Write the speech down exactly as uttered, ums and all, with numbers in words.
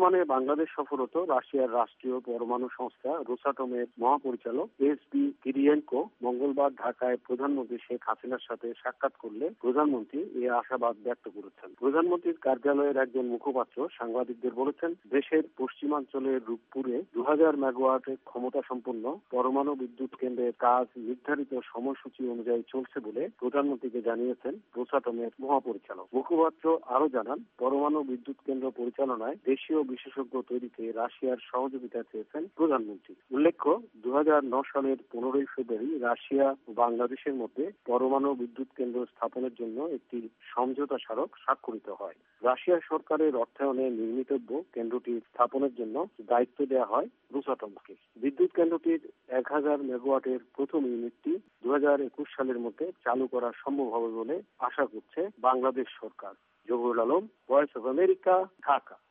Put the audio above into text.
বর্তমানে বাংলাদেশ সফররত রাশিয়ার রাষ্ট্রীয় পরমাণু সংস্থা রোসাটমের মহাপরিচালক এস বি কিরিয়েনকো মঙ্গলবার ঢাকায় প্রধানমন্ত্রী শেখ হাসিনার সাথে সাক্ষাৎ করলে প্রধানমন্ত্রী এই আশাবাদ ব্যক্ত করেছেন। প্রধানমন্ত্রীর কার্যালয়ের একজন মুখপাত্র সাংবাদিকদের বলেছেন, দেশের পশ্চিমাঞ্চলের রূপপুরে দু হাজার মেগাওয়াটের ক্ষমতা সম্পন্ন পরমাণু বিদ্যুৎ কেন্দ্রের কাজ নির্ধারিত সময়সূচি অনুযায়ী চলছে বলে প্রধানমন্ত্রীকে জানিয়েছেন রোসাটমের মহাপরিচালক। মুখপাত্র আরো জানান, পরমাণু বিদ্যুৎ কেন্দ্র পরিচালনায় দেশীয় বিশেষজ্ঞ তৈরিতে রাশিয়ার সহযোগিতা চেয়েছেন প্রধানমন্ত্রী। উল্লেখ্য, দু হাজার নয় সালের পনেরোই ফেব্রুয়ারি রাশিয়া ও বাংলাদেশের মধ্যে পরমাণু বিদ্যুৎ কেন্দ্র স্থাপনের জন্য একটি সমঝোতা স্মারক স্বাক্ষরিত হয়। রাশিয়া সরকারের অর্থায়নে নির্মিতব্য কেন্দ্রটি স্থাপনের জন্য দায়িত্ব দেওয়া হয় রোসাটমকে। বিদ্যুৎ কেন্দ্রটির এক হাজার মেগাওয়াটের প্রথম ইউনিটটি দু হাজার একুশ সালের মধ্যে চালু করা সম্ভব হবে বলে আশা করছে বাংলাদেশ সরকার। Zahurul Alam, voice of America, Dhaka.